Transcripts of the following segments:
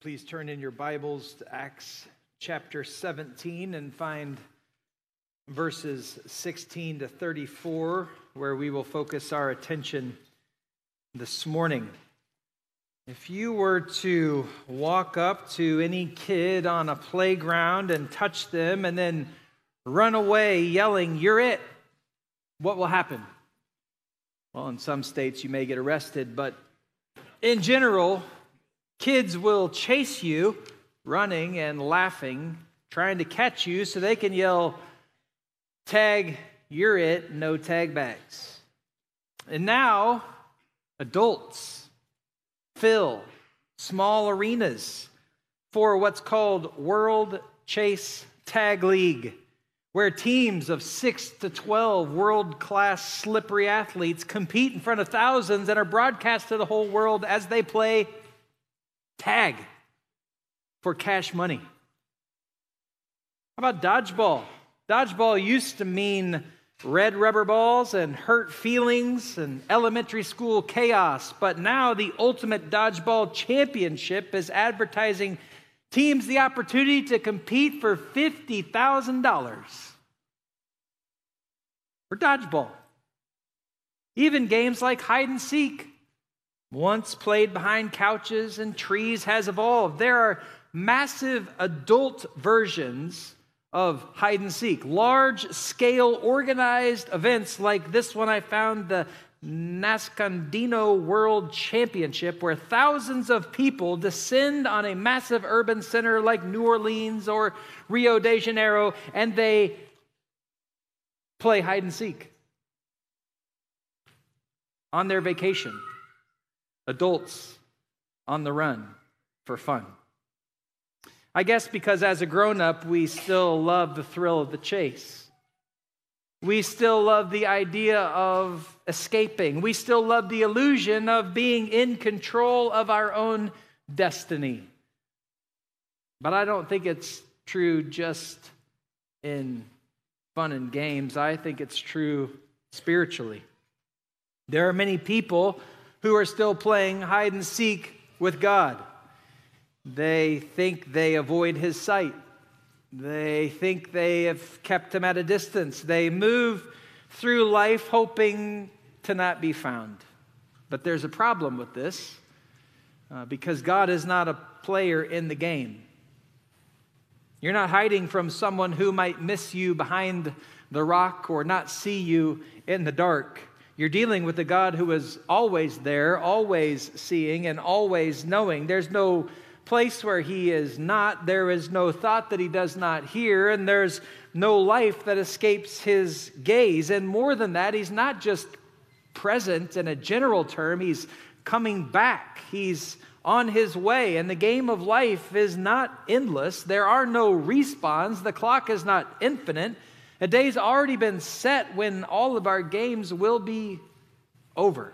Please turn in your Bibles to Acts chapter 17 and find verses 16 to 34, where we will focus our attention this morning. If you were to walk up to any kid on a playground and touch them and then run away yelling, "You're it," what will happen? Well, in some states you may get arrested, but in general, kids will chase you, running and laughing, trying to catch you so they can yell, "Tag, you're it, no tag bags." And now, adults fill small arenas for what's called World Chase Tag League, where teams of 6 to 12 world-class slippery athletes compete in front of thousands and are broadcast to the whole world as they play tag for cash money. How about dodgeball? Dodgeball used to mean red rubber balls and hurt feelings and elementary school chaos, but now the Ultimate Dodgeball Championship is advertising teams the opportunity to compete for $50,000 for dodgeball. Even games like hide and seek, once played behind couches and trees, has evolved. There are massive adult versions of hide and seek, large-scale organized events like this one I found, the Nascondino World Championship, where thousands of people descend on a massive urban center like New Orleans or Rio de Janeiro, and they play hide and seek on their vacation. Adults on the run for fun. I guess because as a grown-up, we still love the thrill of the chase. We still love the idea of escaping. We still love the illusion of being in control of our own destiny. But I don't think it's true just in fun and games. I think it's true spiritually. There are many people who are still playing hide and seek with God. They think they avoid his sight. They think they have kept him at a distance. They move through life hoping to not be found. But there's a problem with this because God is not a player in the game. You're not hiding from someone who might miss you behind the rock or not see you in the dark. You're dealing with a God who is always there, always seeing, and always knowing. There's no place where he is not. There is no thought that he does not hear, and there's no life that escapes his gaze. And more than that, he's not just present in a general term. He's coming back. He's on his way. And the game of life is not endless. There are no respawns. The clock is not infinite. A day's already been set when all of our games will be over.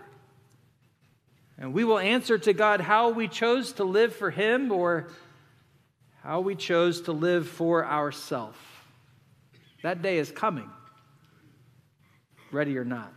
And we will answer to God how we chose to live for him or how we chose to live for ourselves. That day is coming, ready or not.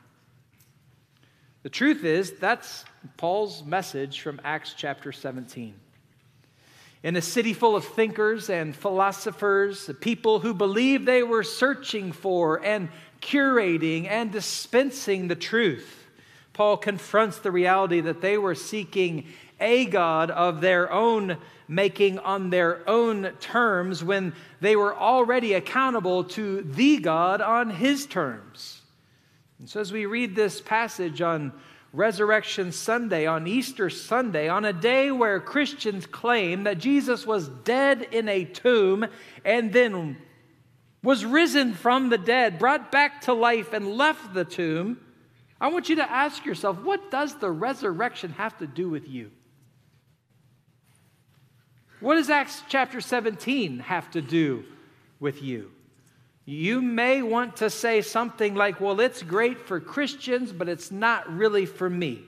The truth is, that's Paul's message from Acts chapter 17. In a city full of thinkers and philosophers, people who believed they were searching for and curating and dispensing the truth, Paul confronts the reality that they were seeking a God of their own making on their own terms when they were already accountable to the God on his terms. And so as we read this passage on Resurrection Sunday, on Easter Sunday, on a day where Christians claim that Jesus was dead in a tomb and then was risen from the dead, brought back to life and left the tomb, I want you to ask yourself, what does the resurrection have to do with you? What does Acts chapter 17 have to do with you? You may want to say something like, well, it's great for Christians, but it's not really for me.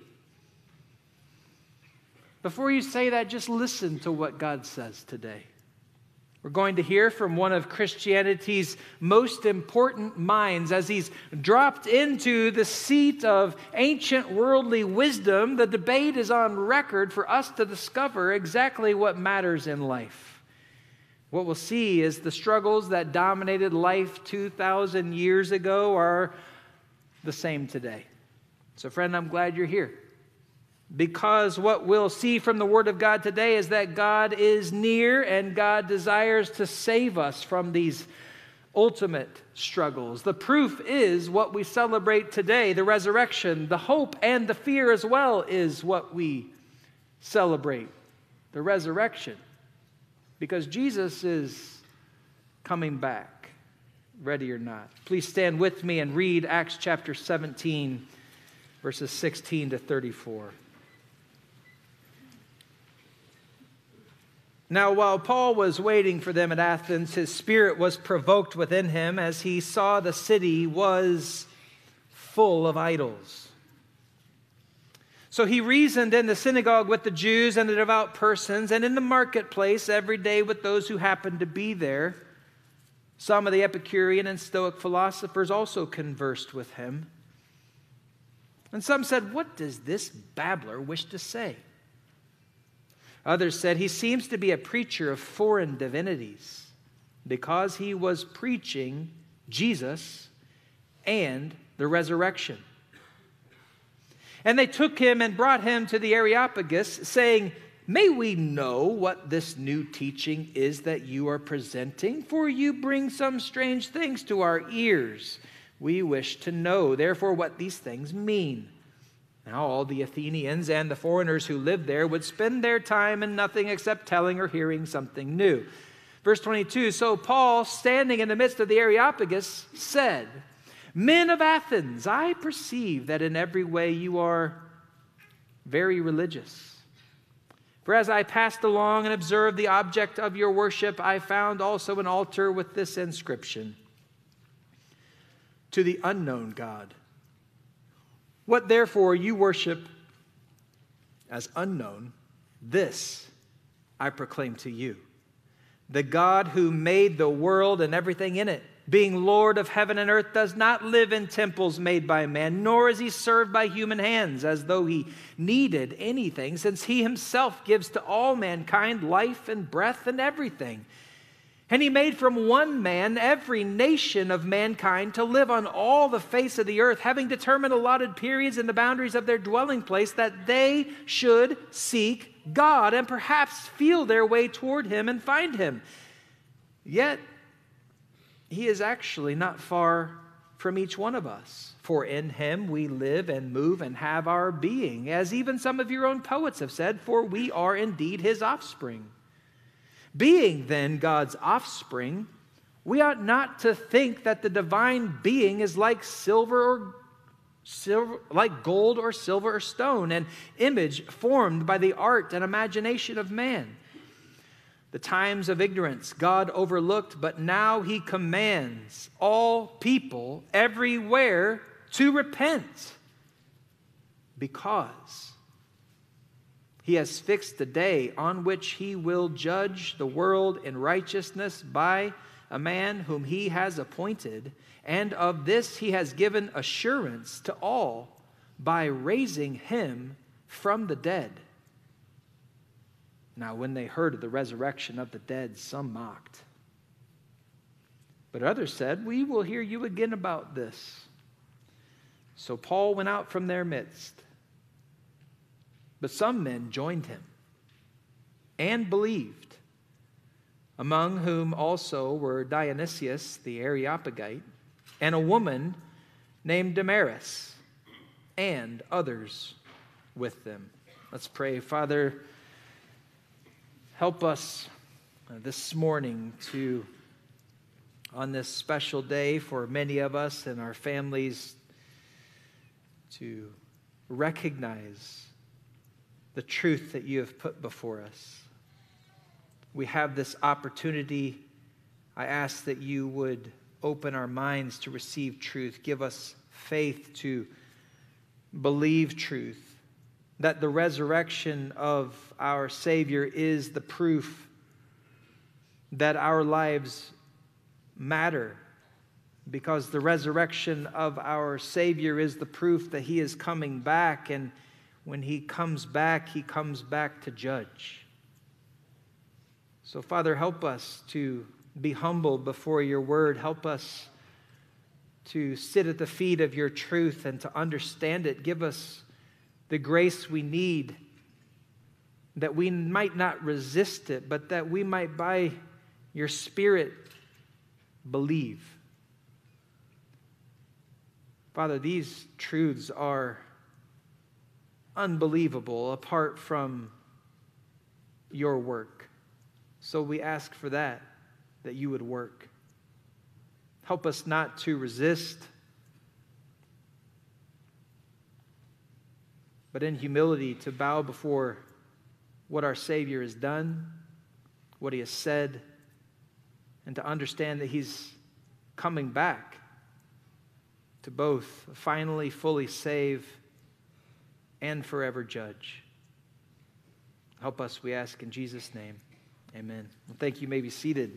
Before you say that, just listen to what God says today. We're going to hear from one of Christianity's most important minds as he's dropped into the seat of ancient worldly wisdom. The debate is on record for us to discover exactly what matters in life. What we'll see is the struggles that dominated life 2,000 years ago are the same today. So, friend, I'm glad you're here. Because what we'll see from the Word of God today is that God is near and God desires to save us from these ultimate struggles. The proof is what we celebrate today, the resurrection. The hope and the fear as well is what we celebrate, the resurrection. Because Jesus is coming back, ready or not. Please stand with me and read Acts chapter 17, verses 16 to 34. Now, while Paul was waiting for them at Athens, his spirit was provoked within him as he saw the city was full of idols. So he reasoned in the synagogue with the Jews and the devout persons, and in the marketplace every day with those who happened to be there. Some of the Epicurean and Stoic philosophers also conversed with him. And some said, "What does this babbler wish to say?" Others said, "He seems to be a preacher of foreign divinities," because he was preaching Jesus and the resurrection. And they took him and brought him to the Areopagus, saying, "May we know what this new teaching is that you are presenting? For you bring some strange things to our ears. We wish to know, therefore, what these things mean." Now all the Athenians and the foreigners who lived there would spend their time in nothing except telling or hearing something new. Verse 22, so Paul, standing in the midst of the Areopagus, said, "Men of Athens, I perceive that in every way you are very religious. For as I passed along and observed the object of your worship, I found also an altar with this inscription: To the unknown God. What therefore you worship as unknown, this I proclaim to you. The God who made the world and everything in it, being Lord of heaven and earth, does not live in temples made by man, nor is he served by human hands as though he needed anything, since he himself gives to all mankind life and breath and everything. And he made from one man every nation of mankind to live on all the face of the earth, having determined allotted periods and the boundaries of their dwelling place, that they should seek God and perhaps feel their way toward him and find him. Yet he is actually not far from each one of us. For in him we live and move and have our being, as even some of your own poets have said, for we are indeed his offspring. Being then God's offspring, we ought not to think that the divine being is like like gold or silver or stone, an image formed by the art and imagination of man. The times of ignorance God overlooked, but now he commands all people everywhere to repent, because he has fixed a day on which he will judge the world in righteousness by a man whom he has appointed, and of this he has given assurance to all by raising him from the dead. Now, when they heard of the resurrection of the dead, some mocked. But others said, "We will hear you again about this." So Paul went out from their midst. But some men joined him and believed, among whom also were Dionysius the Areopagite and a woman named Damaris, and others with them. Let's pray. Father, help us this morning to, on this special day for many of us and our families, to recognize the truth that you have put before us. We have this opportunity. I ask that you would open our minds to receive truth. Give us faith to believe truth, that the resurrection of our Savior is the proof that our lives matter, because the resurrection of our Savior is the proof that He is coming back, and when He comes back to judge. So, Father, help us to be humble before your word. Help us to sit at the feet of your truth and to understand it. Give us the grace we need, that we might not resist it, but that we might, by your Spirit, believe. Father, these truths are unbelievable apart from your work. So we ask for that you would work. Help us not to resist, but in humility to bow before what our Savior has done, what He has said, and to understand that He's coming back to both finally, fully save and forever judge. Help us, we ask in Jesus' name. Amen. Well, thank you. You may be seated.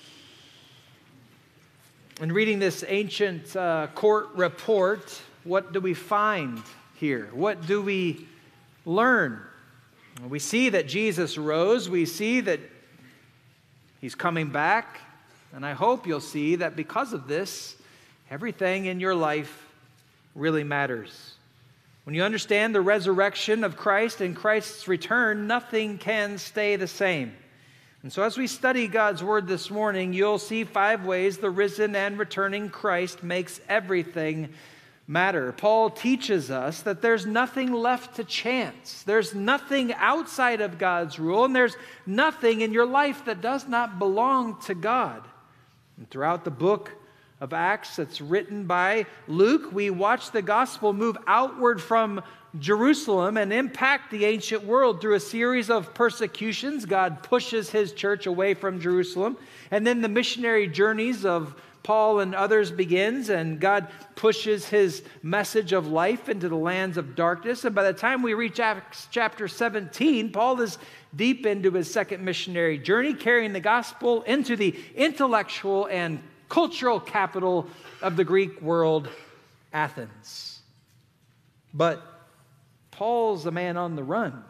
In reading this ancient court report, what do we find here? What do we learn? We see that Jesus rose. We see that He's coming back. And I hope you'll see that because of this, everything in your life really matters. When you understand the resurrection of Christ and Christ's return, nothing can stay the same. And so as we study God's word this morning, you'll see 5 ways the risen and returning Christ makes everything matter. Paul teaches us that there's nothing left to chance. There's nothing outside of God's rule, and there's nothing in your life that does not belong to God. And throughout the book of Acts that's written by Luke, we watch the gospel move outward from Jerusalem and impact the ancient world through a series of persecutions. God pushes His church away from Jerusalem, and then the missionary journeys of Paul and others begins, and God pushes His message of life into the lands of darkness. And by the time we reach Acts chapter 17, Paul is deep into his second missionary journey, carrying the gospel into the intellectual and cultural capital of the Greek world, Athens. But Paul's a man on the run.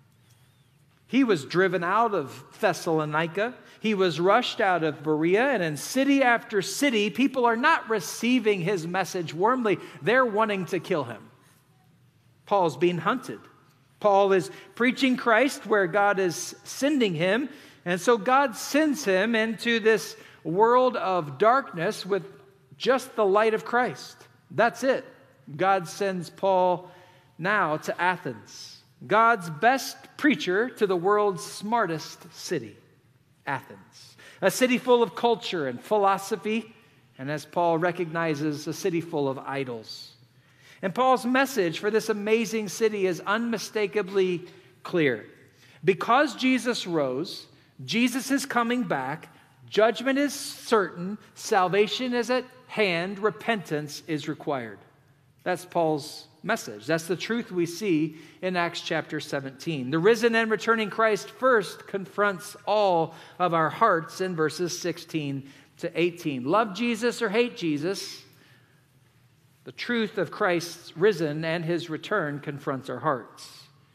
He was driven out of Thessalonica. He was rushed out of Berea, and in city after city, people are not receiving his message warmly. They're wanting to kill him. Paul's being hunted. Paul is preaching Christ where God is sending him, and so God sends him into this world of darkness with just the light of Christ. That's it. God sends Paul now to Athens, God's best preacher to the world's smartest city, Athens. A city full of culture and philosophy, and as Paul recognizes, a city full of idols. And Paul's message for this amazing city is unmistakably clear. Because Jesus rose, Jesus is coming back, judgment is certain, salvation is at hand, repentance is required. That's Paul's message. That's the truth we see in Acts chapter 17. The risen and returning Christ first confronts all of our hearts in verses 16 to 18. Love Jesus or hate Jesus, the truth of Christ's risen and His return confronts our hearts.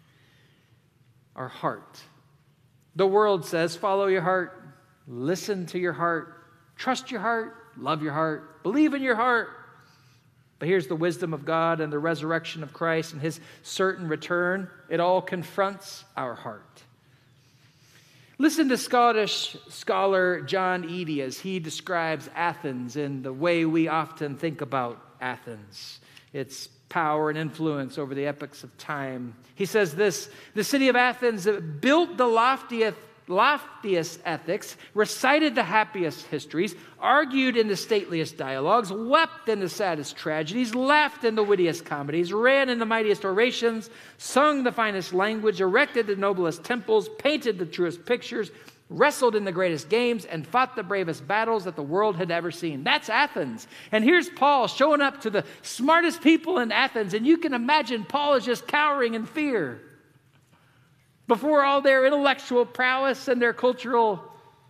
Our heart. The world says, follow your heart, listen to your heart, trust your heart, love your heart, believe in your heart. But here's the wisdom of God and the resurrection of Christ and His certain return. It all confronts our heart. Listen to Scottish scholar John Eadie as he describes Athens in the way we often think about Athens, its power and influence over the epochs of time. He says this: the city of Athens built the loftiest ethics, recited the happiest histories, argued in the stateliest dialogues, wept in the saddest tragedies, laughed in the wittiest comedies, ran in the mightiest orations, sung the finest language, erected the noblest temples, painted the truest pictures, wrestled in the greatest games, and fought the bravest battles that the world had ever seen. That's Athens. And here's Paul showing up to the smartest people in Athens, and you can imagine Paul is just cowering in fear before all their intellectual prowess and their cultural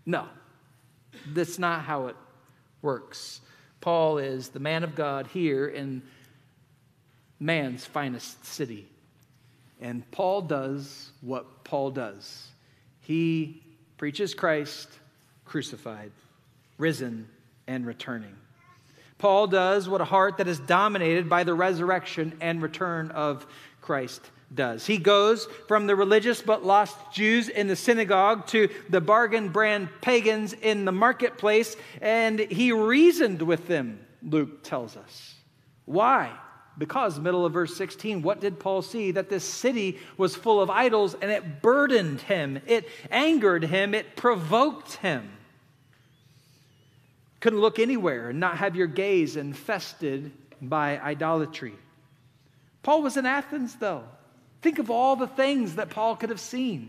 No, that's not how it works. Paul is the man of God here in man's finest city. And Paul does what Paul does. He preaches Christ crucified, risen, and returning. Paul does what a heart that is dominated by the resurrection and return of Christ does. He goes from the religious but lost Jews in the synagogue to the bargain brand pagans in the marketplace, and he reasoned with them, Luke tells us. Why? Because, middle of verse 16, what did Paul see? That this city was full of idols, and it burdened him, it angered him, it provoked him. Couldn't look anywhere and not have your gaze infested by idolatry. Paul was in Athens, though. Think of all the things that Paul could have seen.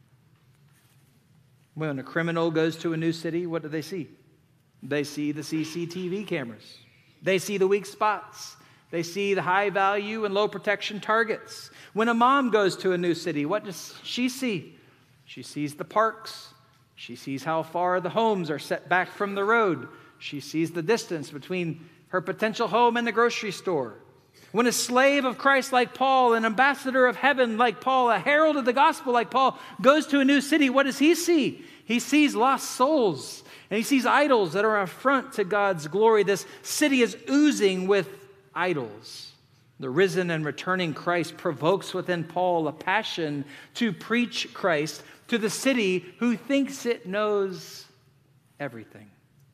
When a criminal goes to a new city, what do they see? They see the CCTV cameras. They see the weak spots. They see the high value and low protection targets. When a mom goes to a new city, what does she see? She sees the parks. She sees how far the homes are set back from the road. She sees the distance between her potential home and the grocery store. When a slave of Christ like Paul, an ambassador of heaven like Paul, a herald of the gospel like Paul, goes to a new city, what does he see? He sees lost souls, and he sees idols that are an affront to God's glory. This city is oozing with idols. The risen and returning Christ provokes within Paul a passion to preach Christ to the city who thinks it knows everything.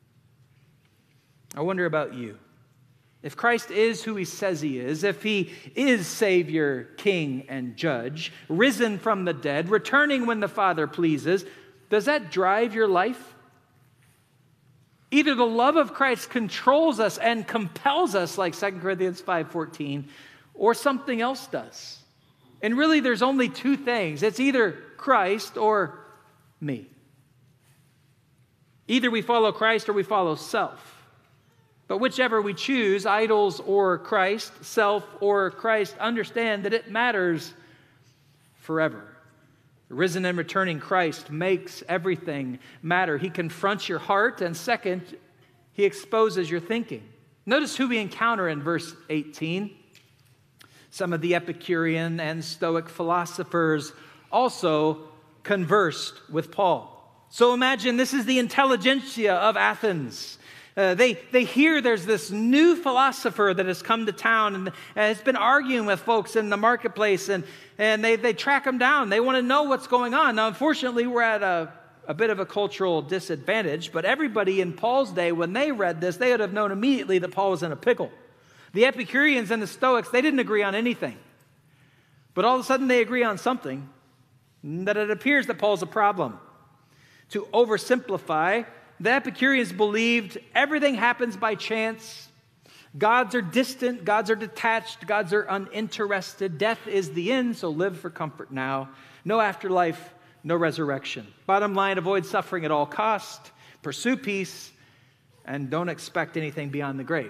I wonder about you. If Christ is who he says he is, if he is Savior, King, and Judge, risen from the dead, returning when the Father pleases, does that drive your life? Either the love of Christ controls us and compels us, like 2 Corinthians 5:14, or something else does. And really, there's only two things. It's either Christ or me. Either we follow Christ or we follow self. But whichever we choose, idols or Christ, self or Christ, understand that it matters forever. The risen and returning Christ makes everything matter. He confronts your heart, and second, he exposes your thinking. Notice who we encounter in verse 18. Some of the Epicurean and Stoic philosophers also conversed with Paul. So imagine this is the intelligentsia of Athens. They hear there's this new philosopher that has come to town and has been arguing with folks in the marketplace, and they track him down. They want to know what's going on. Now, unfortunately, we're at a bit of a cultural disadvantage, but everybody in Paul's day, when they read this, they would have known immediately that Paul was in a pickle. The Epicureans and the Stoics, they didn't agree on anything. But all of a sudden, they agree on something, that it appears that Paul's a problem. To oversimplify, the Epicureans believed everything happens by chance. Gods are distant, gods are detached, gods are uninterested. Death is the end, so live for comfort now. No afterlife, no resurrection. Bottom line, avoid suffering at all cost, pursue peace, and don't expect anything beyond the grave.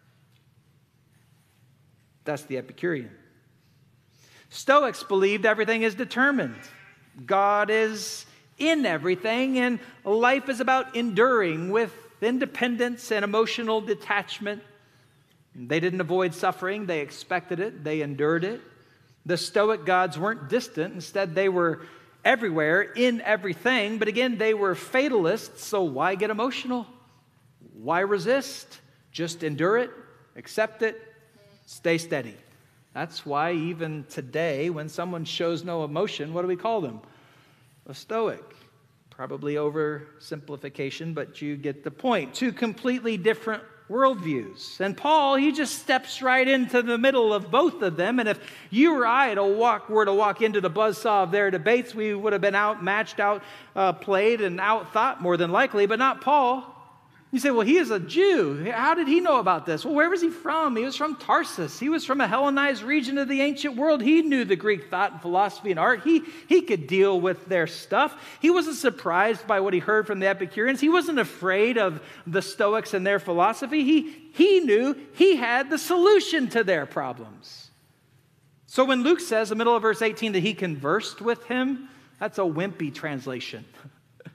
That's the Epicurean. Stoics believed everything is determined. God is in everything, and life is about enduring with independence and emotional detachment. They didn't avoid suffering. They expected it. They endured it. The Stoic gods weren't distant. Instead, they were everywhere, in everything. But again, they were fatalists, so why get emotional? Why resist? Just endure it, accept it, stay steady. That's why even today, when someone shows no emotion, what do we call them? A Stoic. Probably oversimplification, but you get the point. Two completely different worldviews. And Paul, he just steps right into the middle of both of them. And if you or I were to walk into the buzzsaw of their debates, we would have been outmatched, outplayed, and outthought more than likely, but not Paul. You say, well, he is a Jew. How did he know about this? Well, where was he from? He was from Tarsus. He was from a Hellenized region of the ancient world. He knew the Greek thought and philosophy and art. He could deal with their stuff. He wasn't surprised by what he heard from the Epicureans. He wasn't afraid of the Stoics and their philosophy. He knew he had the solution to their problems. So when Luke says, in the middle of verse 18, that he conversed with him, that's a wimpy translation.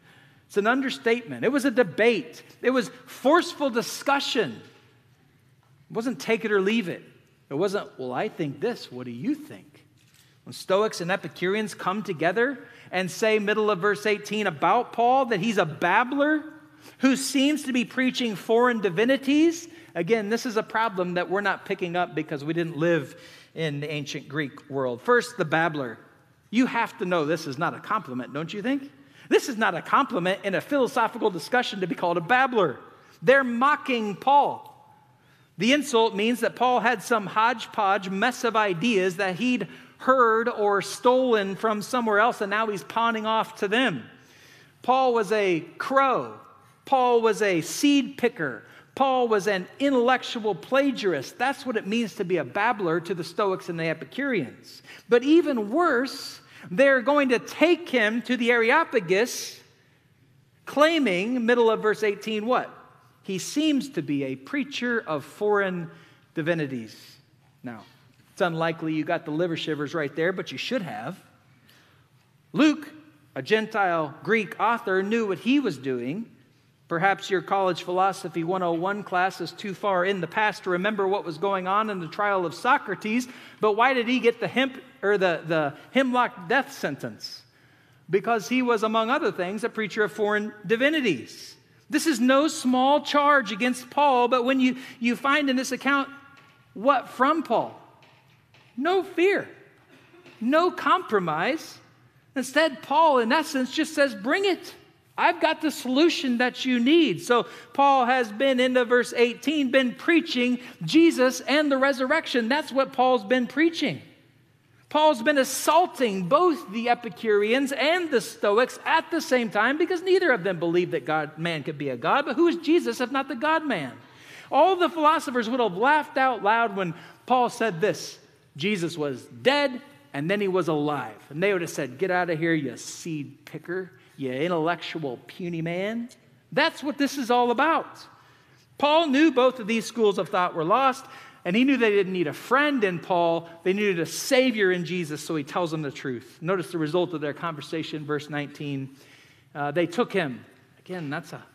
It's an understatement. It was a debate. It was forceful discussion. It wasn't take it or leave it. It wasn't, well, I think this. What do you think? When Stoics and Epicureans come together and say, middle of verse 18, about Paul, that he's a babbler who seems to be preaching foreign divinities, again, this is a problem that we're not picking up because we didn't live in the ancient Greek world. First, the babbler. You have to know this is not a compliment, don't you think? This is not a compliment in a philosophical discussion to be called a babbler. They're mocking Paul. The insult means that Paul had some hodgepodge mess of ideas that he'd heard or stolen from somewhere else, and now he's pawning off to them. Paul was a crow. Paul was a seed picker. Paul was an intellectual plagiarist. That's what it means to be a babbler to the Stoics and the Epicureans. But even worse, they're going to take him to the Areopagus, claiming, middle of verse 18, what? He seems to be a preacher of foreign divinities. Now, it's unlikely you got the liver shivers right there, but you should have. Luke, a Gentile Greek author, knew what he was doing. Perhaps your college philosophy 101 class is too far in the past to remember what was going on in the trial of Socrates, but why did he get the hemlock death sentence? Because he was, among other things, a preacher of foreign divinities. This is no small charge against Paul, but when you find in this account, what from Paul? No fear, no compromise. Instead, Paul, in essence, just says, bring it. I've got the solution that you need. So Paul has been, into verse 18, been preaching Jesus and the resurrection. That's what Paul's been preaching. Paul's been assaulting both the Epicureans and the Stoics at the same time because neither of them believed that man could be a God. But who is Jesus if not the God-man? All the philosophers would have laughed out loud when Paul said this: Jesus was dead and then he was alive. And they would have said, get out of here, you seed picker, you intellectual puny man. That's what this is all about. Paul knew both of these schools of thought were lost, and he knew they didn't need a friend in Paul. They needed a Savior in Jesus, so he tells them the truth. Notice the result of their conversation, verse 19. They took him. Again, that's a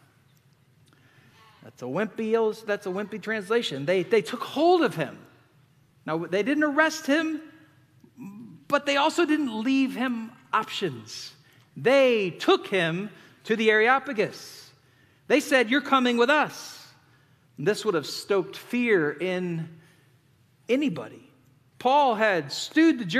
wimpy translation. They took hold of him. Now, they didn't arrest him, but they also didn't leave him options. They took him to the Areopagus. They said, you're coming with us. And this would have stoked fear in anybody. Paul had stirred the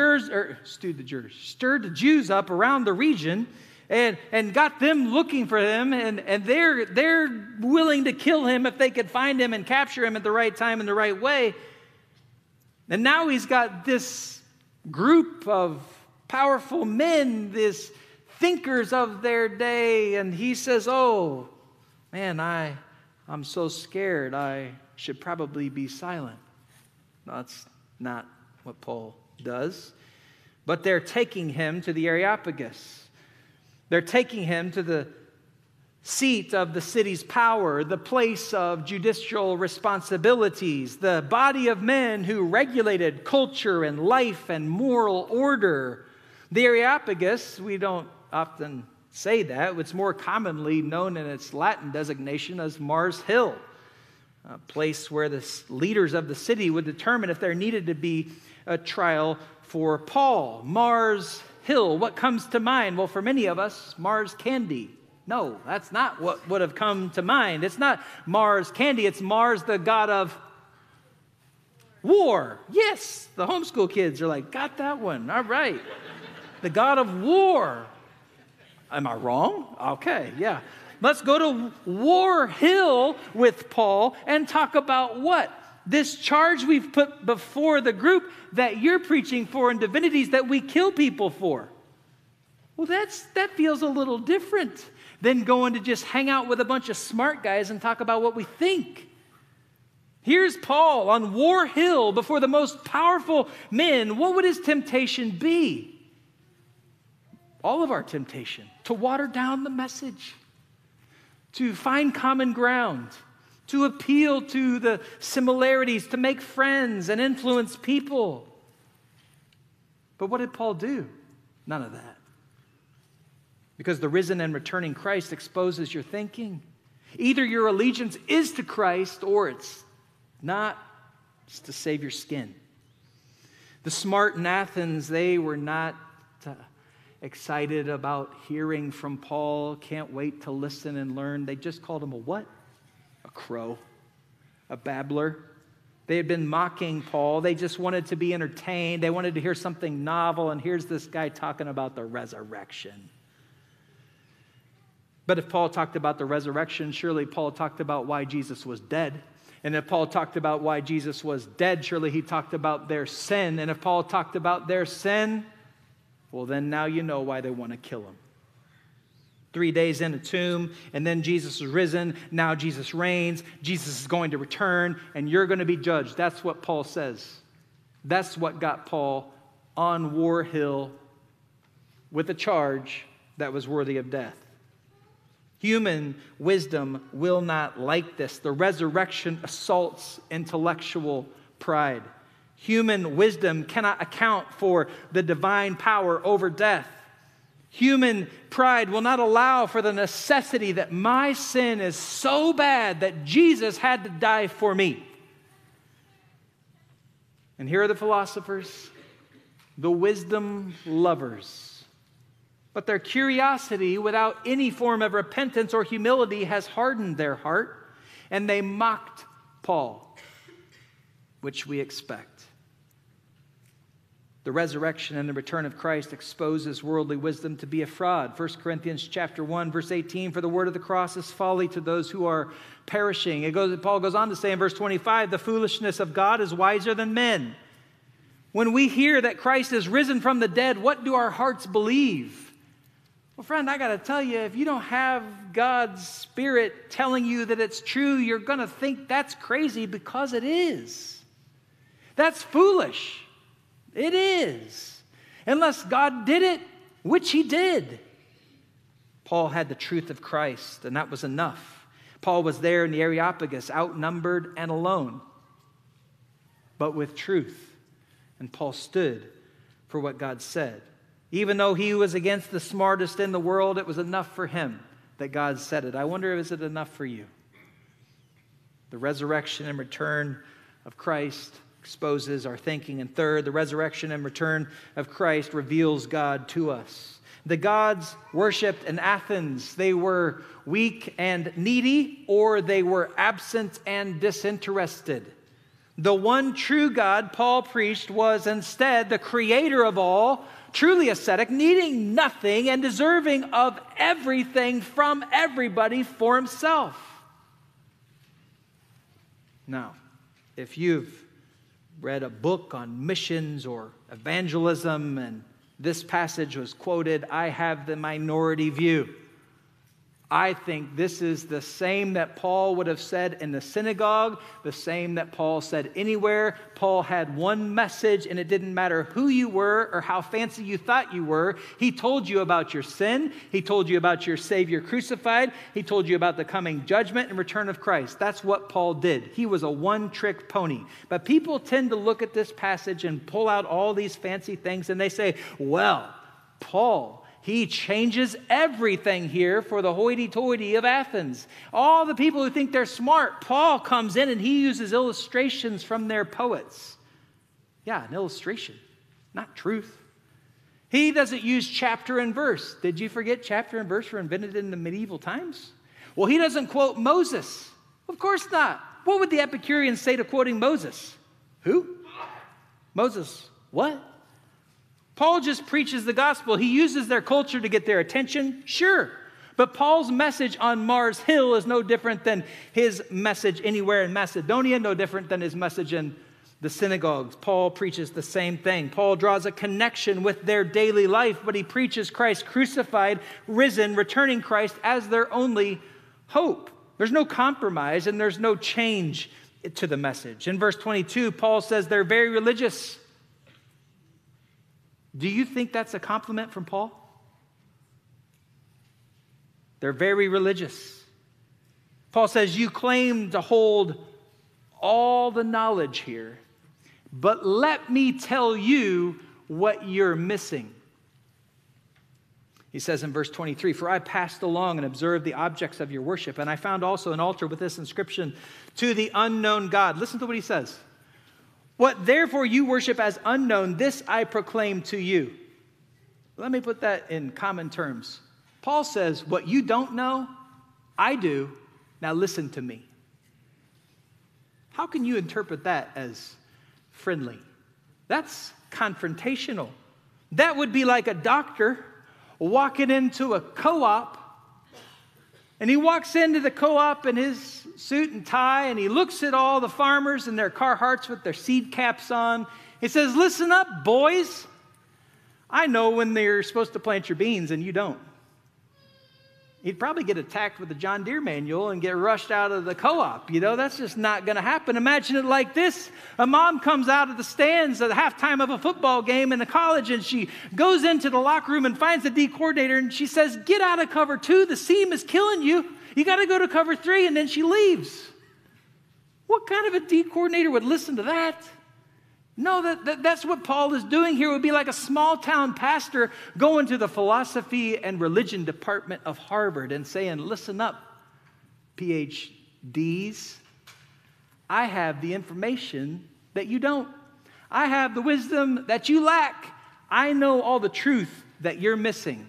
Jews up around the region and got them looking for him, and they're willing to kill him if they could find him and capture him at the right time in the right way. And now he's got this group of powerful men, this thinkers of their day, and he says, oh, man, I'm so scared, I should probably be silent. No, that's not what Paul does. But they're taking him to the Areopagus. They're taking him to the seat of the city's power, the place of judicial responsibilities, the body of men who regulated culture and life and moral order. The Areopagus, we don't often say that. It's more commonly known in its Latin designation as Mars Hill, a place where the leaders of the city would determine if there needed to be a trial for Paul. Mars Hill, what comes to mind? Well, for many of us, Mars Candy. No, that's not what would have come to mind. It's not Mars Candy, it's Mars, the god of war. Yes, the homeschool kids are like, got that one. All right. The god of war. Am I wrong? Okay, yeah. Let's go to War Hill with Paul and talk about what? This charge we've put before the group that you're preaching for in divinities that we kill people for. Well, that feels a little different than going to just hang out with a bunch of smart guys and talk about what we think. Here's Paul on War Hill before the most powerful men. What would his temptation be? All of our temptation, to water down the message, to find common ground, to appeal to the similarities, to make friends and influence people. But what did Paul do? None of that. Because the risen and returning Christ exposes your thinking. Either your allegiance is to Christ or it's not. It's to save your skin. The smart in Athens, they were not excited about hearing from Paul. Can't wait to listen and learn. They just called him a what? A crow. A babbler. They had been mocking Paul. They just wanted to be entertained. They wanted to hear something novel. And here's this guy talking about the resurrection. But if Paul talked about the resurrection, surely Paul talked about why Jesus was dead. And if Paul talked about why Jesus was dead, surely he talked about their sin. And if Paul talked about their sin, well, then now you know why they want to kill him. 3 days in a tomb, and then Jesus is risen. Now Jesus reigns. Jesus is going to return, and you're going to be judged. That's what Paul says. That's what got Paul on War Hill with a charge that was worthy of death. Human wisdom will not like this. The resurrection assaults intellectual pride. Human wisdom cannot account for the divine power over death. Human pride will not allow for the necessity that my sin is so bad that Jesus had to die for me. And here are the philosophers, the wisdom lovers. But their curiosity without any form of repentance or humility has hardened their heart, and they mocked Paul, which we expect. The resurrection and the return of Christ exposes worldly wisdom to be a fraud. 1 Corinthians chapter 1, verse 18, for the word of the cross is folly to those who are perishing. Paul goes on to say in verse 25, the foolishness of God is wiser than men. When we hear that Christ is risen from the dead, what do our hearts believe? Well, friend, I got to tell you, if you don't have God's Spirit telling you that it's true, you're going to think that's crazy because it is. That's foolish. It is. Unless God did it, which he did. Paul had the truth of Christ, and that was enough. Paul was there in the Areopagus, outnumbered and alone, but with truth. And Paul stood for what God said. Even though he was against the smartest in the world, it was enough for him that God said it. I wonder, is it enough for you? The resurrection and return of Christ exposes our thinking. And third, the resurrection and return of Christ reveals God to us. The gods worshipped in Athens, they were weak and needy, or they were absent and disinterested. The one true God Paul preached was instead the creator of all, truly ascetic, needing nothing and deserving of everything from everybody for himself. Now, if you've read a book on missions or evangelism and this passage was quoted, I have the minority view. I think this is the same that Paul would have said in the synagogue, the same that Paul said anywhere. Paul had one message, and it didn't matter who you were or how fancy you thought you were. He told you about your sin. He told you about your Savior crucified. He told you about the coming judgment and return of Christ. That's what Paul did. He was a one-trick pony. But people tend to look at this passage and pull out all these fancy things, and they say, well, Paul, he changes everything here for the hoity-toity of Athens. All the people who think they're smart, Paul comes in and he uses illustrations from their poets. Yeah, an illustration, not truth. He doesn't use chapter and verse. Did you forget chapter and verse were invented in the medieval times? Well, he doesn't quote Moses. Of course not. What would the Epicureans say to quoting Moses? Who? Moses. What? Paul just preaches the gospel. He uses their culture to get their attention, sure. But Paul's message on Mars Hill is no different than his message anywhere in Macedonia, no different than his message in the synagogues. Paul preaches the same thing. Paul draws a connection with their daily life, but he preaches Christ crucified, risen, returning Christ as their only hope. There's no compromise and there's no change to the message. In verse 22, Paul says they're very religious. Do you think that's a compliment from Paul? They're very religious. Paul says, you claim to hold all the knowledge here, but let me tell you what you're missing. He says in verse 23, "For I passed along and observed the objects of your worship, and I found also an altar with this inscription, 'To the unknown God.'" Listen to what he says. "What therefore you worship as unknown, this I proclaim to you." Let me put that in common terms. Paul says, what you don't know, I do. Now listen to me. How can you interpret that as friendly? That's confrontational. That would be like a doctor walking into a co-op, and he walks into the co-op in his suit and tie, and he looks at all the farmers in their Carhartts with their seed caps on. He says, "Listen up, boys. I know when they're supposed to plant your beans and you don't." He'd probably get attacked with the John Deere manual and get rushed out of the co-op. That's just not going to happen. Imagine it like this. A mom comes out of the stands at the halftime of a football game in the college, and she goes into the locker room and finds the D coordinator, and she says, "Get out of cover 2. The seam is killing you. You got to go to cover 3, and then she leaves. What kind of a D coordinator would listen to that? No, that's what Paul is doing here. It would be like a small-town pastor going to the philosophy and religion department of Harvard and saying, "Listen up, PhDs. I have the information that you don't. I have the wisdom that you lack. I know all the truth that you're missing."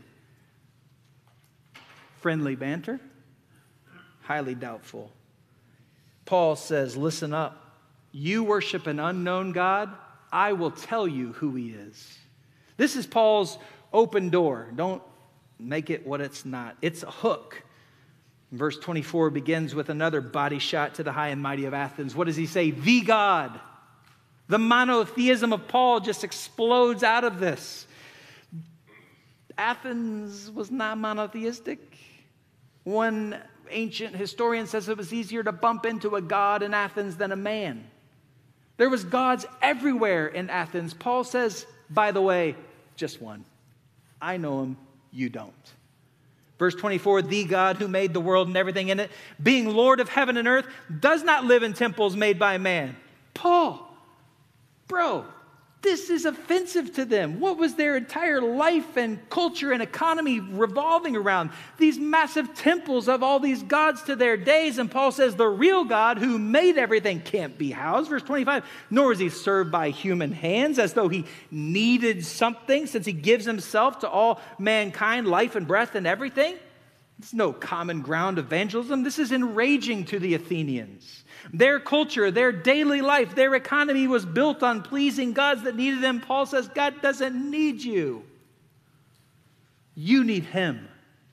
Friendly banter? Highly doubtful. Paul says, "Listen up. You worship an unknown God. I will tell you who he is." This is Paul's open door. Don't make it what it's not. It's a hook. Verse 24 begins with another body shot to the high and mighty of Athens. What does he say? The God. The monotheism of Paul just explodes out of this. Athens was not monotheistic. One ancient historian says it was easier to bump into a god in Athens than a man. There was gods everywhere in Athens. Paul says, by the way, just one. I know him, you don't. Verse 24, "The God who made the world and everything in it, being Lord of heaven and earth, does not live in temples made by man." Paul, bro, this is offensive to them. What was their entire life and culture and economy revolving around? These massive temples of all these gods to their days. And Paul says the real God who made everything can't be housed. Verse 25, "Nor is he served by human hands as though he needed something, since he gives himself to all mankind, life and breath and everything." It's no common ground evangelism. This is enraging to the Athenians. Their culture, their daily life, their economy was built on pleasing gods that needed them. Paul says, God doesn't need you. You need him.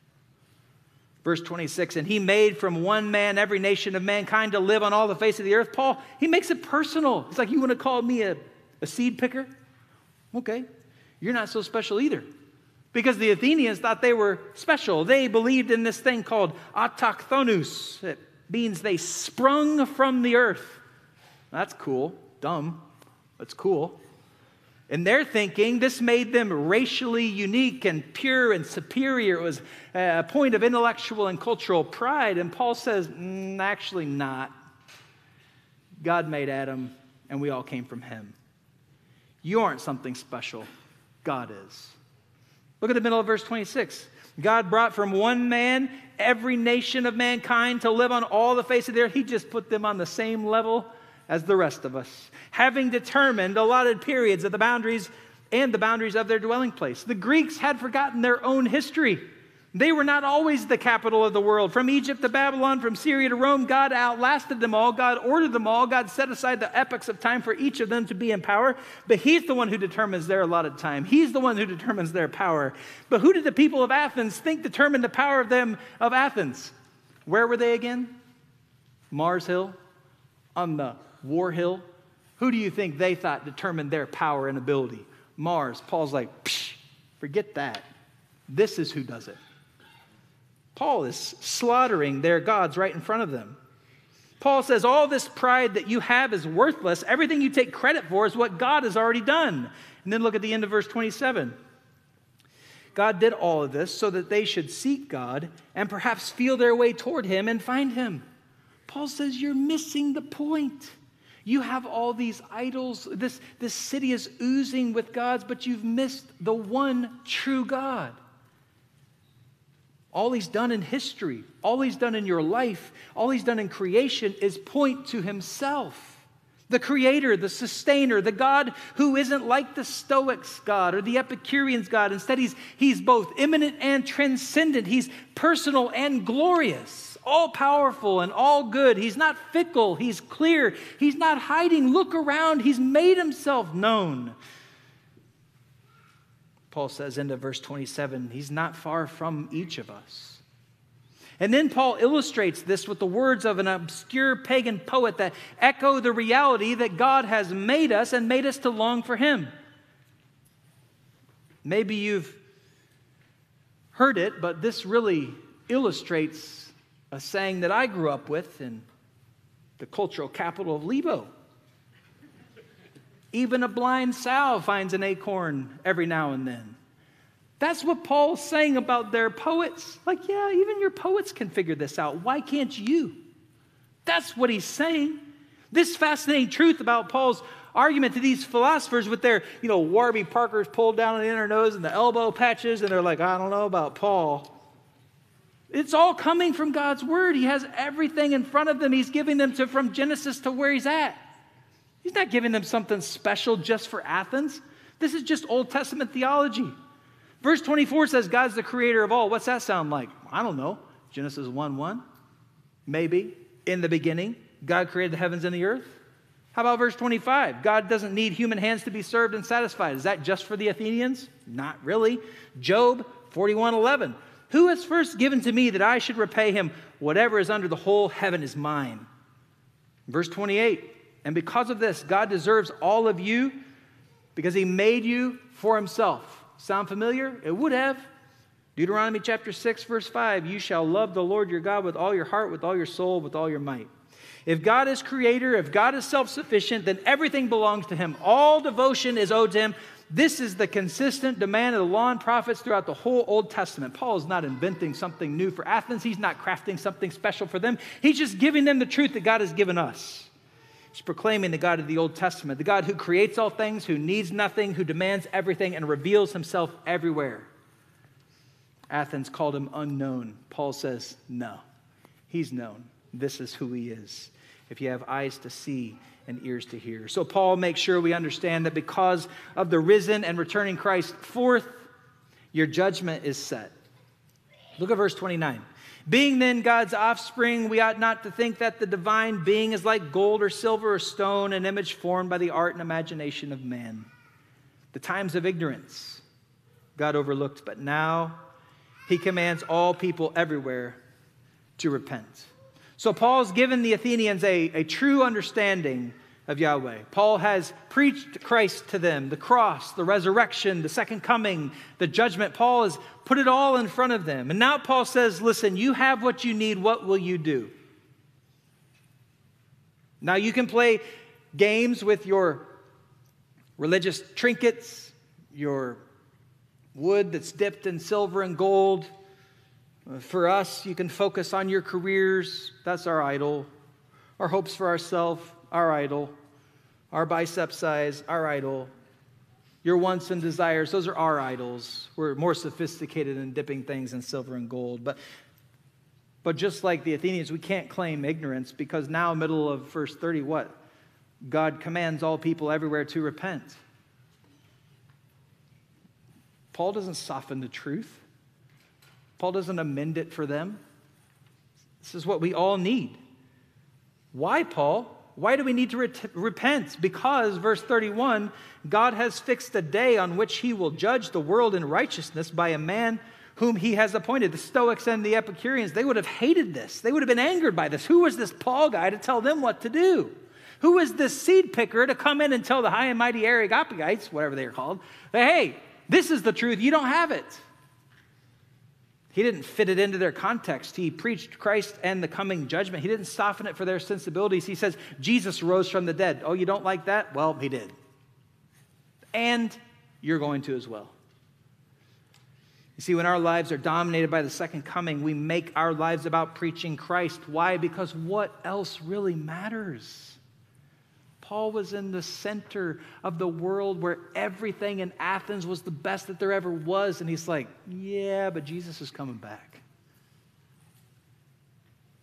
Verse 26, "And he made from one man every nation of mankind to live on all the face of the earth." Paul, he makes it personal. It's like, you want to call me a seed picker? Okay, you're not so special either. Because the Athenians thought they were special. They believed in this thing called autochthonous. It means they sprung from the earth. That's cool. Dumb. That's cool. In their thinking, this made them racially unique and pure and superior. It was a point of intellectual and cultural pride. And Paul says, actually not. God made Adam, and we all came from him. You aren't something special. God is. Look at the middle of verse 26. "God brought from one man every nation of mankind to live on all the face of the earth." He just put them on the same level as the rest of us, having determined allotted periods of the boundaries of their dwelling place. The Greeks had forgotten their own history. They were not always the capital of the world. From Egypt to Babylon, from Syria to Rome, God outlasted them all. God ordered them all. God set aside the epochs of time for each of them to be in power. But he's the one who determines their allotted time. He's the one who determines their power. But who did the people of Athens think determined the power of Athens? Where were they again? Mars Hill? On the War Hill? Who do you think they thought determined their power and ability? Mars. Paul's like, psh, forget that. This is who does it. Paul is slaughtering their gods right in front of them. Paul says all this pride that you have is worthless. Everything you take credit for is what God has already done. And then look at the end of verse 27. God did all of this so that they should seek God and perhaps feel their way toward him and find him. Paul says you're missing the point. You have all these idols. This city is oozing with gods, but you've missed the one true God. All he's done in history, all he's done in your life, all he's done in creation is point to himself. The creator, the sustainer, the God who isn't like the Stoics' God or the Epicureans' God. Instead, he's both immanent and transcendent. He's personal and glorious, all powerful and all good. He's not fickle. He's clear. He's not hiding. Look around. He's made himself known. Paul says into verse 27, he's not far from each of us. And then Paul illustrates this with the words of an obscure pagan poet that echo the reality that God has made us and made us to long for him. Maybe you've heard it, but this really illustrates a saying that I grew up with in the cultural capital of Lebo. Even a blind sow finds an acorn every now and then. That's what Paul's saying about their poets. Like, yeah, even your poets can figure this out. Why can't you? That's what he's saying. This fascinating truth about Paul's argument to these philosophers with their, Warby Parkers pulled down on the inner nose and the elbow patches, and they're like, I don't know about Paul. It's all coming from God's word. He has everything in front of them. He's giving them from Genesis to where he's at. He's not giving them something special just for Athens. This is just Old Testament theology. Verse 24 says God's the creator of all. What's that sound like? I don't know. Genesis 1:1? Maybe. In the beginning, God created the heavens and the earth. How about verse 25? God doesn't need human hands to be served and satisfied. Is that just for the Athenians? Not really. Job 41:11. Who has first given to me that I should repay him? Whatever is under the whole heaven is mine. Verse 28. And because of this, God deserves all of you because he made you for himself. Sound familiar? It would have. Deuteronomy chapter 6, verse 5. You shall love the Lord your God with all your heart, with all your soul, with all your might. If God is creator, if God is self-sufficient, then everything belongs to him. All devotion is owed to him. This is the consistent demand of the law and prophets throughout the whole Old Testament. Paul is not inventing something new for Athens. He's not crafting something special for them. He's just giving them the truth that God has given us. He's proclaiming the God of the Old Testament, the God who creates all things, who needs nothing, who demands everything, and reveals himself everywhere. Athens called him unknown. Paul says, no, he's known. This is who he is. If you have eyes to see and ears to hear. So Paul makes sure we understand that because of the risen and returning Christ, fourth, your judgment is set. Look at verse 29. Being then God's offspring, we ought not to think that the divine being is like gold or silver or stone, an image formed by the art and imagination of man. The times of ignorance God overlooked, but now he commands all people everywhere to repent. So Paul's given the Athenians a true understanding of Yahweh. Paul has preached Christ to them, the cross, the resurrection, the second coming, the judgment. Paul has put it all in front of them. And now Paul says, listen, you have what you need. What will you do? Now you can play games with your religious trinkets, your wood that's dipped in silver and gold. For us, you can focus on your careers. That's our idol. Our hopes for ourselves, our idol. Our bicep size, our idol. Your wants and desires, those are our idols. We're more sophisticated in dipping things in silver and gold. But just like the Athenians, we can't claim ignorance because now, middle of verse 30, what? God commands all people everywhere to repent. Paul doesn't soften the truth. Paul doesn't amend it for them. This is what we all need. Why, Paul? Why do we need to repent? Because, verse 31, God has fixed a day on which he will judge the world in righteousness by a man whom he has appointed. The Stoics and the Epicureans, they would have hated this. They would have been angered by this. Who was this Paul guy to tell them what to do? Who is this seed picker to come in and tell the high and mighty Areopagites, whatever they are called, that, hey, this is the truth, you don't have it. He didn't fit it into their context. He preached Christ and the coming judgment. He didn't soften it for their sensibilities. He says, Jesus rose from the dead. Oh, you don't like that? Well, he did. And you're going to as well. You see, when our lives are dominated by the second coming, we make our lives about preaching Christ. Why? Because what else really matters? Paul was in the center of the world where everything in Athens was the best that there ever was. And he's like, yeah, but Jesus is coming back.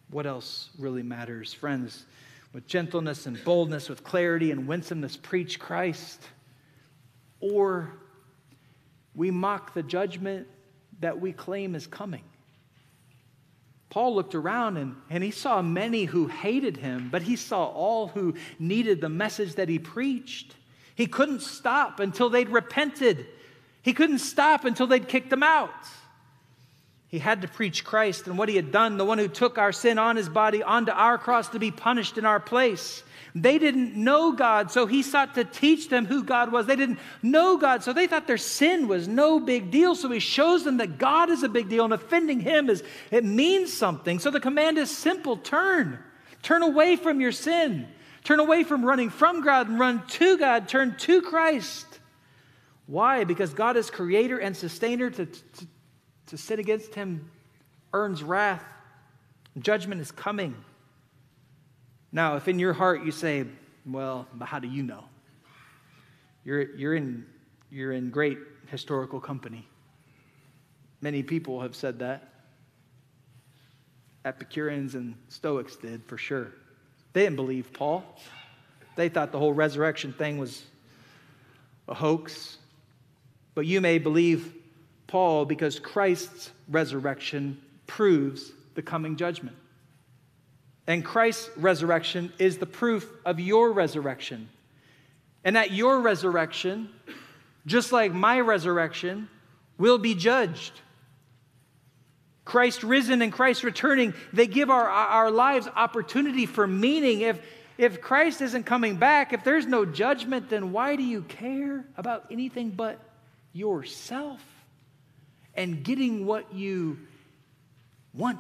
What else really matters? Friends, with gentleness and boldness, with clarity and winsomeness, preach Christ. Or we mock the judgment that we claim is coming. Paul looked around and he saw many who hated him, but he saw all who needed the message that he preached. He couldn't stop until they'd repented. He couldn't stop until they'd kicked him out. He had to preach Christ and what he had done, the one who took our sin on his body onto our cross to be punished in our place. They didn't know God, so he sought to teach them who God was. They didn't know God, so they thought their sin was no big deal. So he shows them that God is a big deal, and offending him it means something. So the command is simple: turn. Turn away from your sin. Turn away from running from God and run to God. Turn to Christ. Why? Because God is creator and sustainer. To sin against him earns wrath. Judgment is coming. Now, if in your heart you say, well, but how do you know? You're in great historical company. Many people have said that. Epicureans and Stoics did, for sure. They didn't believe Paul. They thought the whole resurrection thing was a hoax. But you may believe Paul because Christ's resurrection proves the coming judgment. And Christ's resurrection is the proof of your resurrection. And at your resurrection, just like my resurrection, will be judged. Christ risen and Christ returning, they give our lives opportunity for meaning. If Christ isn't coming back, if there's no judgment, then why do you care about anything but yourself and getting what you want?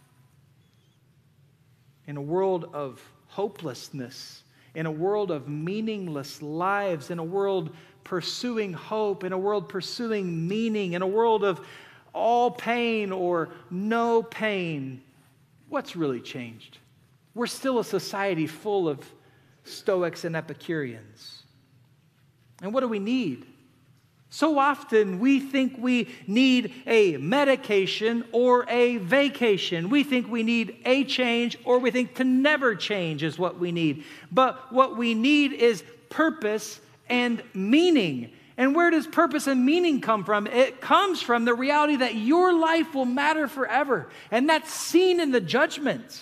In a world of hopelessness, in a world of meaningless lives, in a world pursuing hope, in a world pursuing meaning, in a world of all pain or no pain, what's really changed? We're still a society full of Stoics and Epicureans. And what do we need? So often we think we need a medication or a vacation. We think we need a change, or we think to never change is what we need. But what we need is purpose and meaning. And where does purpose and meaning come from? It comes from the reality that your life will matter forever. And that's seen in the judgment.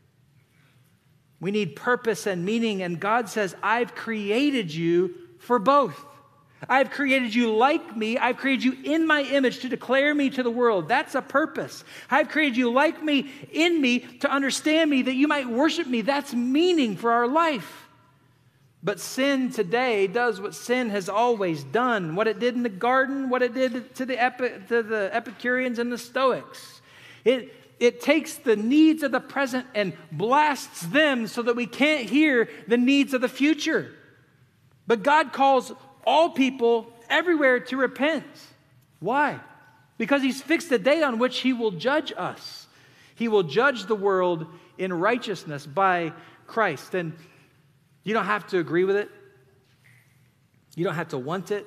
We need purpose and meaning, and God says, I've created you for both. I've created you like me. I've created you in my image to declare me to the world. That's a purpose. I've created you like me, in me, to understand me, that you might worship me. That's meaning for our life. But sin today does what sin has always done, what it did in the garden, what it did to the Epicureans and the Stoics. It takes the needs of the present and blasts them so that we can't hear the needs of the future. But God calls all people everywhere to repent. Why? Because he's fixed a day on which he will judge us. He will judge the world in righteousness by Christ. And you don't have to agree with it. You don't have to want it.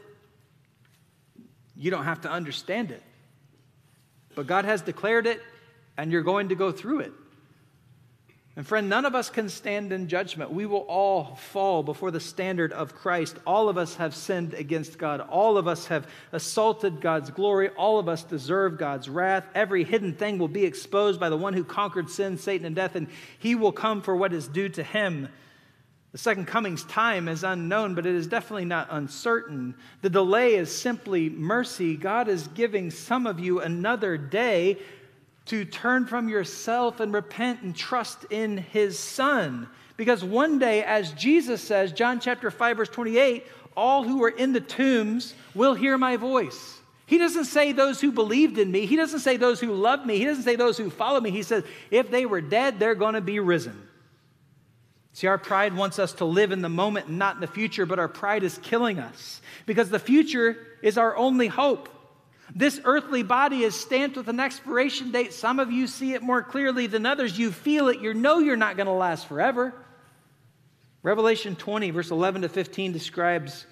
You don't have to understand it. But God has declared it, and you're going to go through it. And friend, none of us can stand in judgment. We will all fall before the standard of Christ. All of us have sinned against God. All of us have assaulted God's glory. All of us deserve God's wrath. Every hidden thing will be exposed by the one who conquered sin, Satan, and death, and he will come for what is due to him. The second coming's time is unknown, but it is definitely not uncertain. The delay is simply mercy. God is giving some of you another day to turn from yourself and repent and trust in his Son. Because one day, as Jesus says, John chapter 5, verse 28, all who are in the tombs will hear my voice. He doesn't say those who believed in me. He doesn't say those who loved me. He doesn't say those who follow me. He says, if they were dead, they're going to be risen. See, our pride wants us to live in the moment and not in the future, but our pride is killing us because the future is our only hope. This earthly body is stamped with an expiration date. Some of you see it more clearly than others. You feel it. You know you're not going to last forever. Revelation 20, verse 11 to 15 describes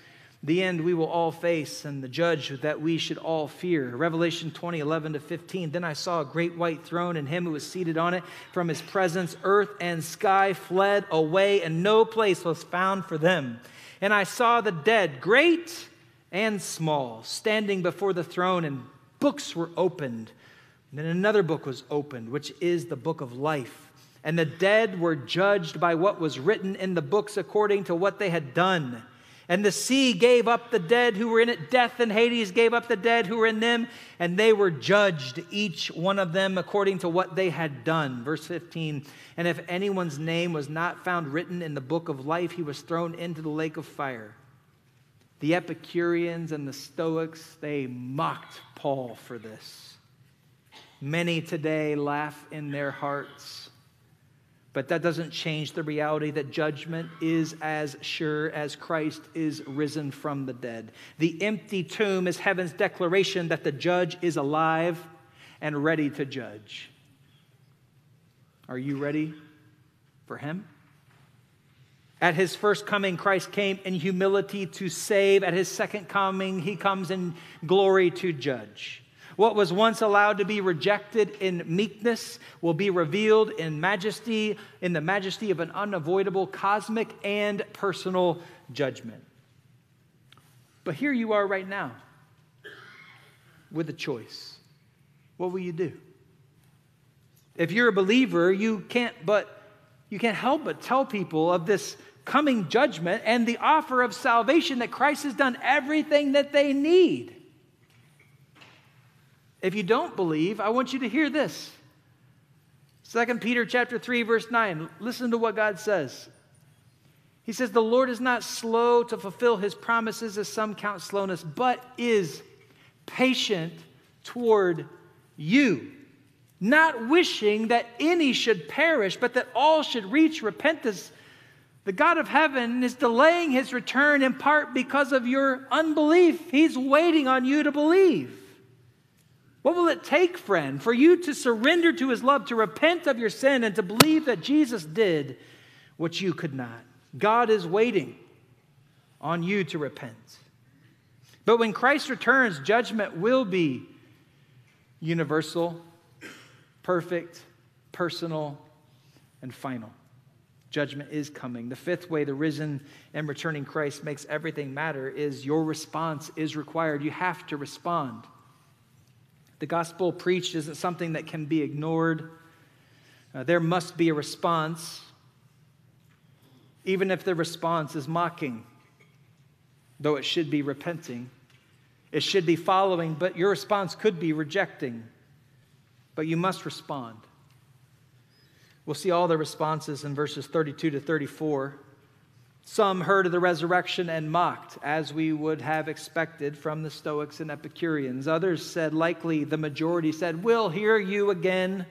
The end we will all face, and the judge that we should all fear. Revelation 20:11-15. Then I saw a great white throne and him who was seated on it. From his presence, earth and sky fled away, and no place was found for them. And I saw the dead, great and small, standing before the throne, and books were opened. And then another book was opened, which is the book of life. And the dead were judged by what was written in the books according to what they had done. And the sea gave up the dead who were in it. Death and Hades gave up the dead who were in them. And they were judged, each one of them, according to what they had done. Verse 15, and if anyone's name was not found written in the book of life, he was thrown into the lake of fire. The Epicureans and the Stoics, they mocked Paul for this. Many today laugh in their hearts. But that doesn't change the reality that judgment is as sure as Christ is risen from the dead. The empty tomb is heaven's declaration that the judge is alive and ready to judge. Are you ready for him? At his first coming, Christ came in humility to save. At his second coming, he comes in glory to judge. What was once allowed to be rejected in meekness will be revealed in majesty, in the majesty of an unavoidable cosmic and personal judgment. But here you are right now with a choice. What will you do? If you're a believer, you can't help but tell people of this coming judgment and the offer of salvation that Christ has done everything that they need. If you don't believe, I want you to hear this. 2 Peter chapter 3, verse 9. Listen to what God says. He says, the Lord is not slow to fulfill his promises, as some count slowness, but is patient toward you, not wishing that any should perish, but that all should reach repentance. The God of heaven is delaying his return in part because of your unbelief. He's waiting on you to believe. What will it take, friend, for you to surrender to his love, to repent of your sin, and to believe that Jesus did what you could not? God is waiting on you to repent. But when Christ returns, judgment will be universal, perfect, personal, and final. Judgment is coming. The fifth way the risen and returning Christ makes everything matter is your response is required. You have to respond. The gospel preached isn't something that can be ignored. There must be a response, even if the response is mocking, though it should be repenting. It should be following, but your response could be rejecting. But you must respond. We'll see all the responses in verses 32-34. Some heard of the resurrection and mocked, as we would have expected from the Stoics and Epicureans. Others said, likely the majority said, we'll hear you again.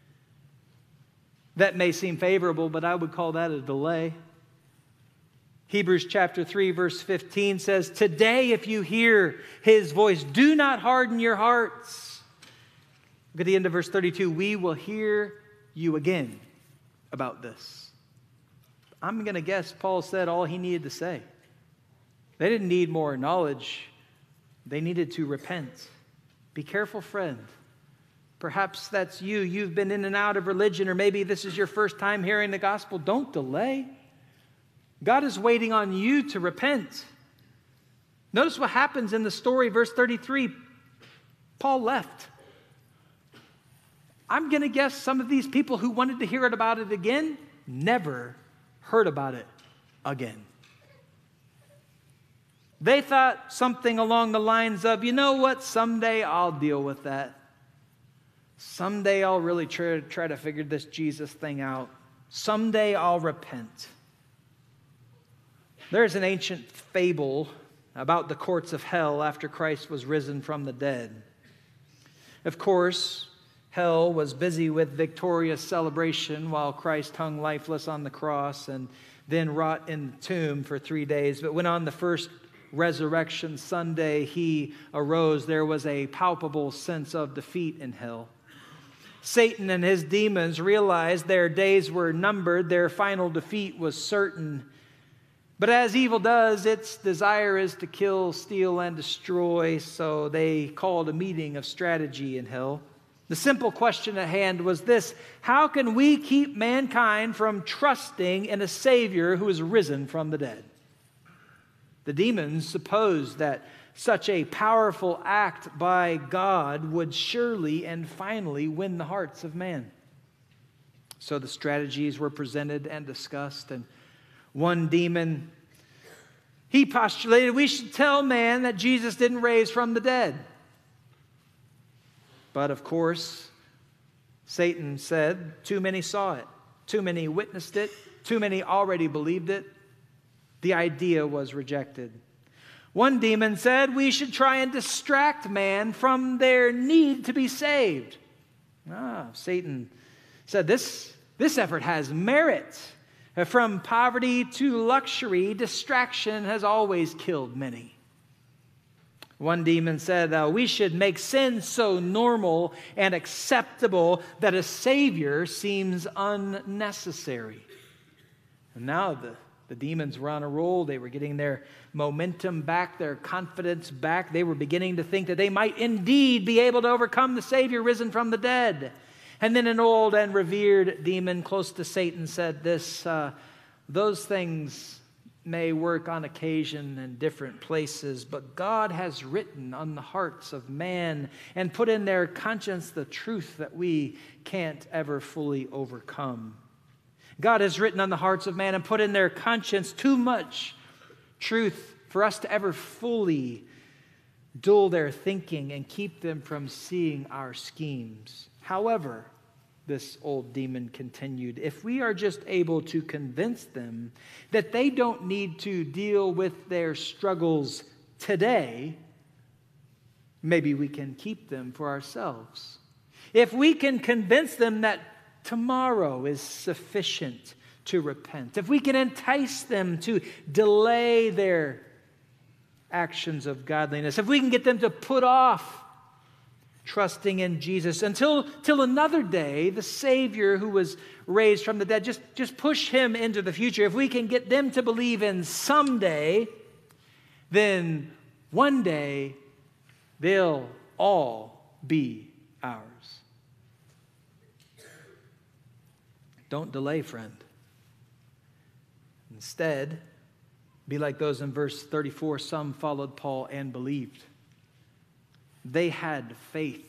That may seem favorable, but I would call that a delay. Hebrews chapter 3, verse 15 says, today if you hear his voice, do not harden your hearts. Look at the end of verse 32. We will hear you again about this. I'm going to guess Paul said all he needed to say. They didn't need more knowledge. They needed to repent. Be careful, friend. Perhaps that's you. You've been in and out of religion, or maybe this is your first time hearing the gospel. Don't delay. God is waiting on you to repent. Notice what happens in the story, verse 33. Paul left. I'm going to guess some of these people who wanted to hear about it again never heard about it again. They thought something along the lines of, you know what, someday I'll deal with that. Someday I'll really try to figure this Jesus thing out. Someday I'll repent. There's an ancient fable about the courts of hell after Christ was risen from the dead. Of course, hell was busy with victorious celebration while Christ hung lifeless on the cross and then rot in the tomb for 3 days. But when on the first resurrection Sunday he arose, there was a palpable sense of defeat in hell. Satan and his demons realized their days were numbered, their final defeat was certain. But as evil does, its desire is to kill, steal, and destroy, so they called a meeting of strategy in hell. The simple question at hand was this: how can we keep mankind from trusting in a Savior who is risen from the dead? The demons supposed that such a powerful act by God would surely and finally win the hearts of man. So the strategies were presented and discussed, and one demon, he postulated we should tell man that Jesus didn't raise from the dead. But of course, Satan said too many saw it, too many witnessed it, too many already believed it. The idea was rejected. One demon said we should try and distract man from their need to be saved. Satan said this effort has merit. From poverty to luxury, distraction has always killed many. One demon said we should make sin so normal and acceptable that a Savior seems unnecessary. And now the demons were on a roll. They were getting their momentum back, their confidence back. They were beginning to think that they might indeed be able to overcome the Savior risen from the dead. And then an old and revered demon close to Satan said this: those things may work on occasion in different places, but God has written on the hearts of man and put in their conscience the truth that we can't ever fully overcome. God has written on the hearts of man and put in their conscience too much truth for us to ever fully dull their thinking and keep them from seeing our schemes. However, this old demon continued, if we are just able to convince them that they don't need to deal with their struggles today, maybe we can keep them for ourselves. If we can convince them that tomorrow is sufficient to repent, if we can entice them to delay their actions of godliness, if we can get them to put off trusting in Jesus till another day, the Savior who was raised from the dead, just push him into the future. If we can get them to believe in someday, then one day they'll all be ours. Don't delay, friend. Instead, be like those in verse 34. Some followed Paul and believed. They had faith.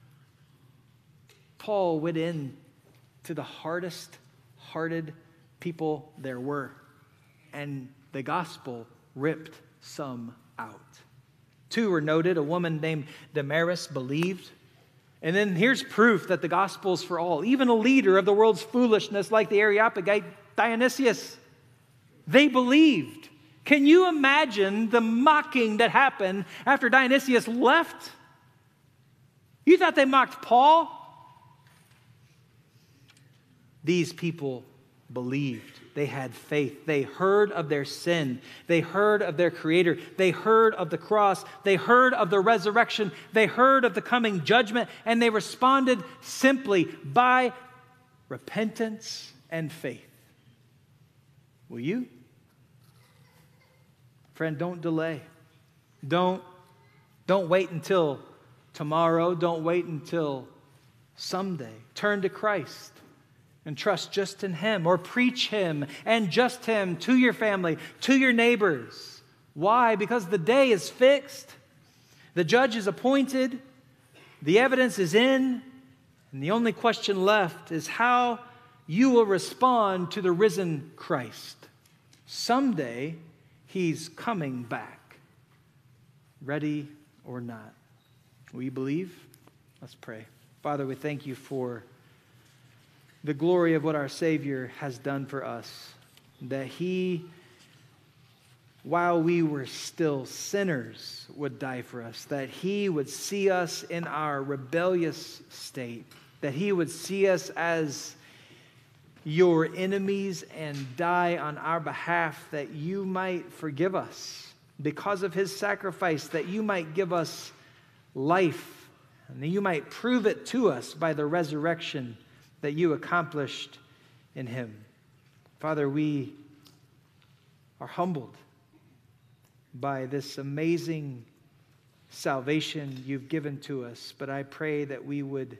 Paul went in to the hardest-hearted people there were, and the gospel ripped some out. Two were noted. A woman named Damaris believed. And then here's proof that the gospel's for all. Even a leader of the world's foolishness like the Areopagite Dionysius, they believed. Can you imagine the mocking that happened after Dionysius left? You thought they mocked Paul? These people believed. They had faith. They heard of their sin. They heard of their Creator. They heard of the cross. They heard of the resurrection. They heard of the coming judgment, and they responded simply by repentance and faith. Will you? Friend, don't delay. Don't wait until tomorrow. Don't wait until someday. Turn to Christ and trust just in Him, or preach Him and just Him to your family, to your neighbors. Why? Because the day is fixed. The judge is appointed. The evidence is in. And the only question left is how you will respond to the risen Christ. Someday, He's coming back, ready or not. Will you believe? Let's pray. Father, we thank you for the glory of what our Savior has done for us, that He, while we were still sinners, would die for us, that He would see us in our rebellious state, that He would see us as your enemies and die on our behalf, that you might forgive us because of His sacrifice, that you might give us life, and that you might prove it to us by the resurrection that you accomplished in Him. Father, we are humbled by this amazing salvation you've given to us. But I pray that we would,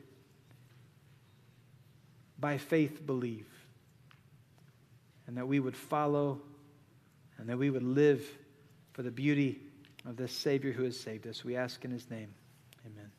by faith, believe, and that we would follow, and that we would live for the beauty of this Savior who has saved us. We ask in his name. Amen.